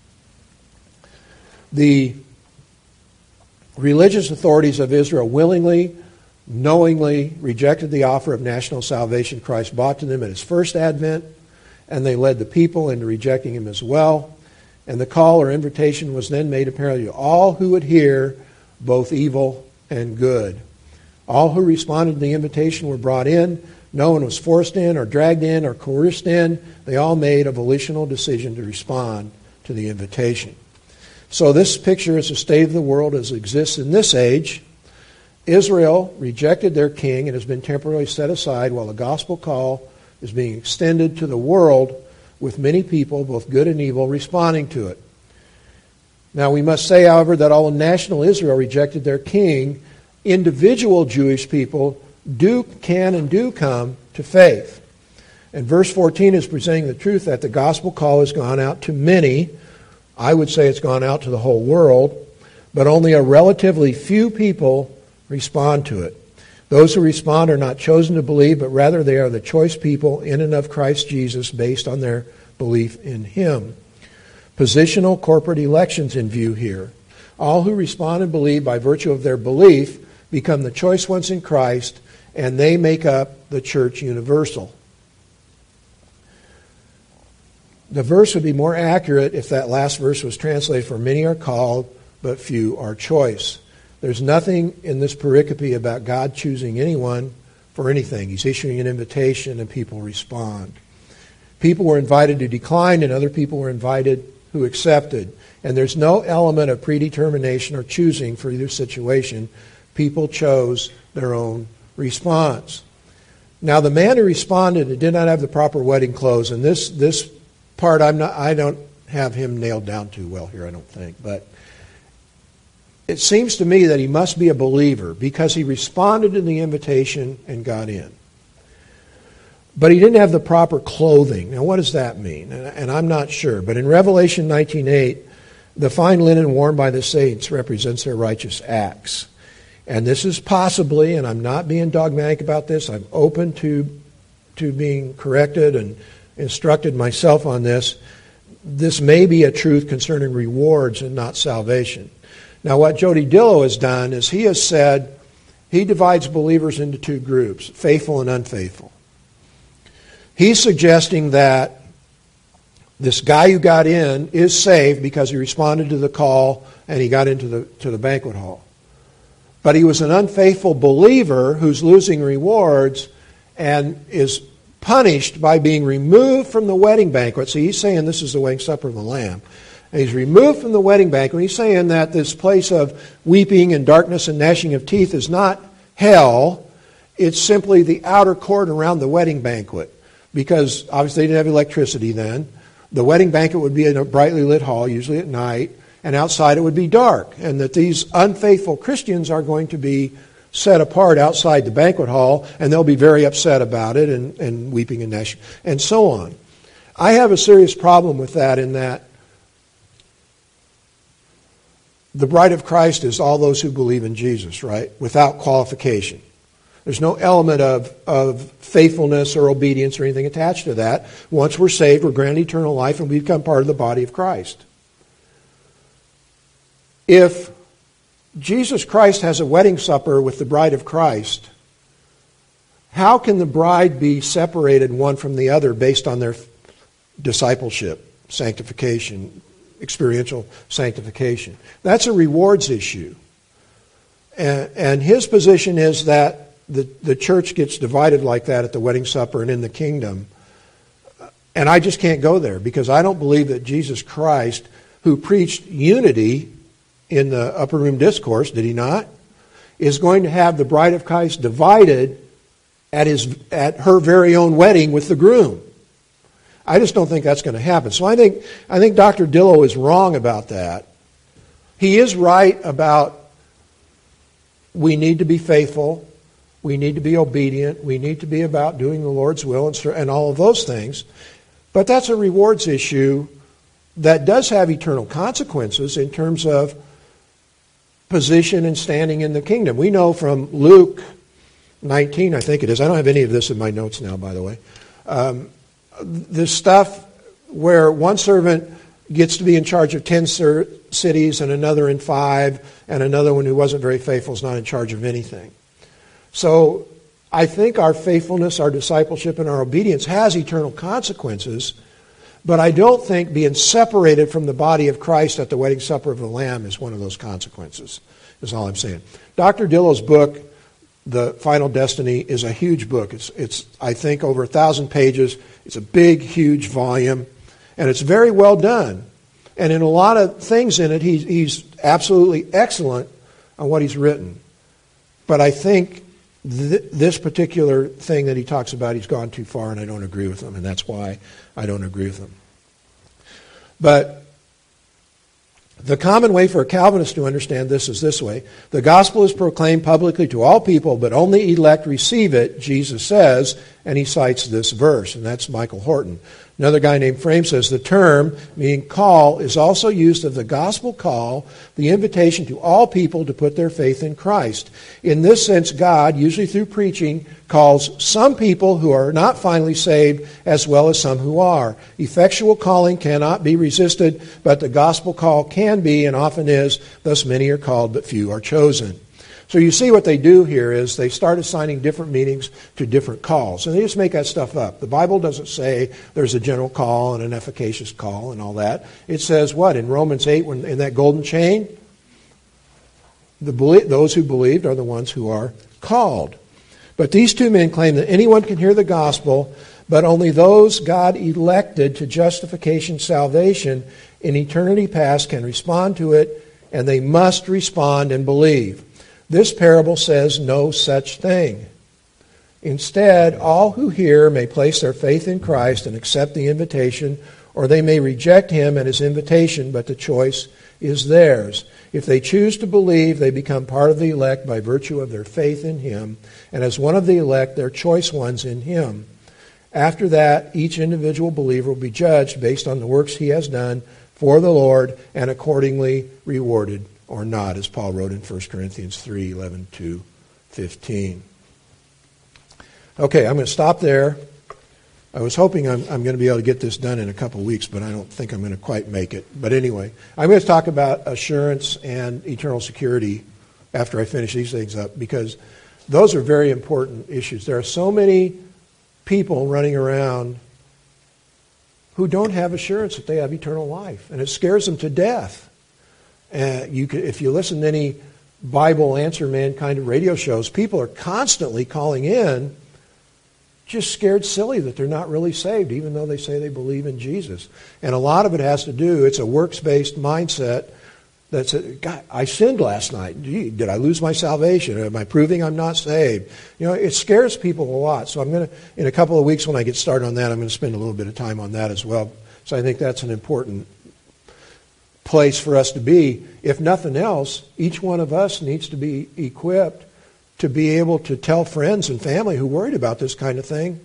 The religious authorities of Israel willingly, knowingly rejected the offer of national salvation Christ brought to them at his first advent, and they led the people into rejecting him as well. And the call or invitation was then made apparently to all who would hear, both evil and good. All who responded to the invitation were brought in. No one was forced in or dragged in or coerced in. They all made a volitional decision to respond to the invitation. So this picture is the state of the world as it exists in this age. Israel rejected their king and has been temporarily set aside while the gospel call is being extended to the world with many people, both good and evil, responding to it. Now we must say, however, that although national Israel rejected their king, individual Jewish people do, can and do come to faith. And verse fourteen is presenting the truth that the gospel call has gone out to many. I would say it's gone out to the whole world, but only a relatively few people respond to it. Those who respond are not chosen to believe, but rather they are the choice people in and of Christ Jesus based on their belief in him. Positional corporate elections in view here. All who respond and believe by virtue of their belief become the choice ones in Christ, and they make up the church universal. The verse would be more accurate if that last verse was translated, "For many are called, but few are choice." There's nothing in this pericope about God choosing anyone for anything. He's issuing an invitation and people respond. People were invited who declined and other people were invited who accepted. And there's no element of predetermination or choosing for either situation. People chose their own response. Now the man who responded did not have the proper wedding clothes, and this this part I'm not I don't have him nailed down too well here, I don't think, but it seems to me that he must be a believer because he responded to the invitation and got in. But he didn't have the proper clothing. Now what does that mean? And, and I'm not sure. But in Revelation nineteen eight, the fine linen worn by the saints represents their righteous acts. And this is possibly, and I'm not being dogmatic about this, I'm open to, to being corrected and instructed myself on this. This may be a truth concerning rewards and not salvation. Now what Jody Dillow has done is he has said, he divides believers into two groups, faithful and unfaithful. He's suggesting that this guy who got in is saved because he responded to the call and he got into the to the banquet hall. But he was an unfaithful believer who's losing rewards and is punished by being removed from the wedding banquet. See, he's saying this is the wedding supper of the Lamb. And he's removed from the wedding banquet. He's saying that this place of weeping and darkness and gnashing of teeth is not hell. It's simply the outer court around the wedding banquet. Because obviously they didn't have electricity then. The wedding banquet would be in a brightly lit hall, usually at night, and outside it would be dark. And that these unfaithful Christians are going to be set apart outside the banquet hall, and they'll be very upset about it, and, and weeping and gnashing, and so on. I have a serious problem with that in that the bride of Christ is all those who believe in Jesus, right? Without qualification. There's no element of, of faithfulness or obedience or anything attached to that. Once we're saved, we're granted eternal life and we become part of the body of Christ. If Jesus Christ has a wedding supper with the bride of Christ, how can the bride be separated one from the other based on their discipleship, sanctification, experiential sanctification? That's a rewards issue. And, and his position is that The, the church gets divided like that at the wedding supper and in the kingdom. And I just can't go there because I don't believe that Jesus Christ, who preached unity in the upper room discourse, did he not, is going to have the bride of Christ divided at his at her very own wedding with the groom. I just don't think that's going to happen. So I think I think Doctor Dillow is wrong about that. He is right about we need to be faithful. We need to be obedient. We need to be about doing the Lord's will and, and all of those things. But that's a rewards issue that does have eternal consequences in terms of position and standing in the kingdom. We know from Luke nineteen, I think it is. I don't have any of this in my notes now, by the way. Um, this stuff where one servant gets to be in charge of ten cities and another in five, and another one who wasn't very faithful is not in charge of anything. So I think our faithfulness, our discipleship, and our obedience has eternal consequences, but I don't think being separated from the body of Christ at the wedding supper of the Lamb is one of those consequences, is all I'm saying. Doctor Dillow's book, The Final Destiny, is a huge book. It's, it's I think, over a thousand pages. It's a big, huge volume, and it's very well done. And in a lot of things in it, he's, he's absolutely excellent on what he's written. But I think this particular thing that he talks about, he's gone too far, and I don't agree with him, and that's why I don't agree with him. But the common way for a Calvinist to understand this is this way. The gospel is proclaimed publicly to all people, but only elect receive it, Jesus says, and he cites this verse, and that's Michael Horton. Another guy named Frame says the term, meaning call, is also used of the gospel call, the invitation to all people to put their faith in Christ. In this sense, God, usually through preaching, calls some people who are not finally saved as well as some who are. Effectual calling cannot be resisted, but the gospel call can be and often is. Thus many are called, but few are chosen. So you see what they do here is they start assigning different meanings to different calls. And they just make that stuff up. The Bible doesn't say there's a general call and an efficacious call and all that. It says what? In Romans eight, when in that golden chain, the those who believed are the ones who are called. But these two men claim that anyone can hear the gospel, but only those God elected to justification, salvation in eternity past can respond to it, and they must respond and believe. This parable says no such thing. Instead, all who hear may place their faith in Christ and accept the invitation, or they may reject him and his invitation, but the choice is theirs. If they choose to believe, they become part of the elect by virtue of their faith in him, and as one of the elect, they're choice ones in him. After that, each individual believer will be judged based on the works he has done for the Lord and accordingly rewarded or not, as Paul wrote in First Corinthians three, eleven to fifteen. Okay, I'm going to stop there. I was hoping I'm, I'm going to be able to get this done in a couple weeks, but I don't think I'm going to quite make it. But anyway, I'm going to talk about assurance and eternal security after I finish these things up, because those are very important issues. There are so many people running around who don't have assurance that they have eternal life, and it scares them to death. Uh, you could, if you listen to any Bible Answer Man kind of radio shows, people are constantly calling in just scared silly that they're not really saved, even though they say they believe in Jesus. And a lot of it has to do, it's a works-based mindset that says, God, I sinned last night. Gee, did I lose my salvation? Am I proving I'm not saved? You know, it scares people a lot. So I'm going to, in a couple of weeks when I get started on that, I'm going to spend a little bit of time on that as well. So I think that's an important place for us to be. If nothing else, each one of us needs to be equipped to be able to tell friends and family who are worried about this kind of thing,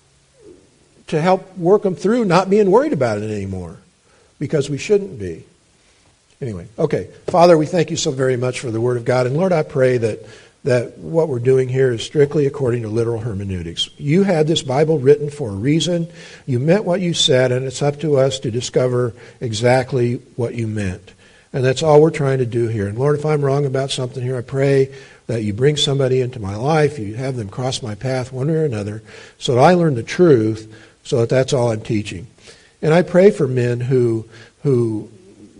to help work them through not being worried about it anymore, because we shouldn't be. Anyway, okay. Father, we thank you so very much for the Word of God. And Lord, I pray that, that what we're doing here is strictly according to literal hermeneutics. You had this Bible written for a reason. You meant what you said, and it's up to us to discover exactly what you meant. And that's all we're trying to do here. And Lord, if I'm wrong about something here, I pray that you bring somebody into my life, you have them cross my path one way or another, so that I learn the truth, so that that's all I'm teaching. And I pray for men who who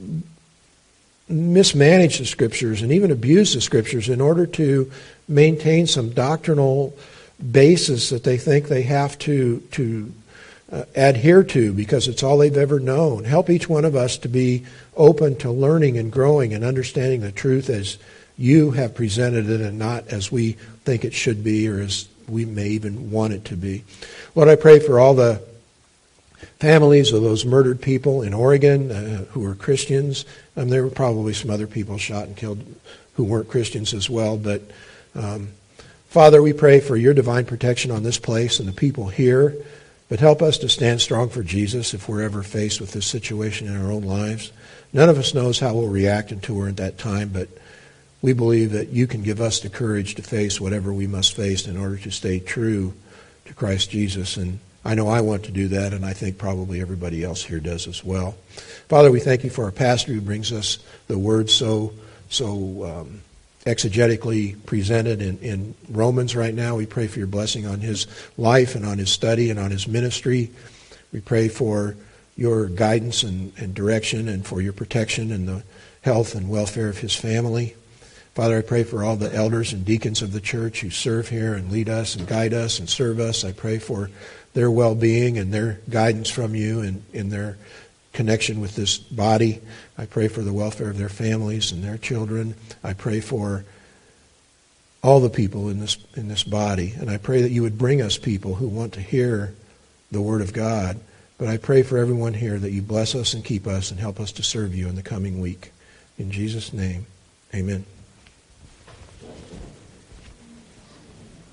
mismanage the Scriptures and even abuse the Scriptures in order to maintain some doctrinal basis that they think they have to to uh, adhere to because it's all they've ever known. Help each one of us to be open to learning and growing and understanding the truth as you have presented it and not as we think it should be or as we may even want it to be. Lord, I pray for all the families of those murdered people in Oregon uh, who were Christians. Um, there were probably some other people shot and killed who weren't Christians as well. But um, Father, we pray for your divine protection on this place and the people here. But help us to stand strong for Jesus if we're ever faced with this situation in our own lives. None of us knows how we'll react until we're at that time, but we believe that you can give us the courage to face whatever we must face in order to stay true to Christ Jesus. And I know I want to do that, and I think probably everybody else here does as well. Father, we thank you for our pastor who brings us the word so so um, exegetically presented in, in Romans right now. We pray for your blessing on his life and on his study and on his ministry. We pray for your guidance and, and direction and for your protection and the health and welfare of his family. Father, I pray for all the elders and deacons of the church who serve here and lead us and guide us and serve us. I pray for their well-being and their guidance from you and in their connection with this body. I pray for the welfare of their families and their children. I pray for all the people in this in this body. And I pray that you would bring us people who want to hear the Word of God. But I pray for everyone here that you bless us and keep us and help us to serve you in the coming week. In Jesus' name, amen.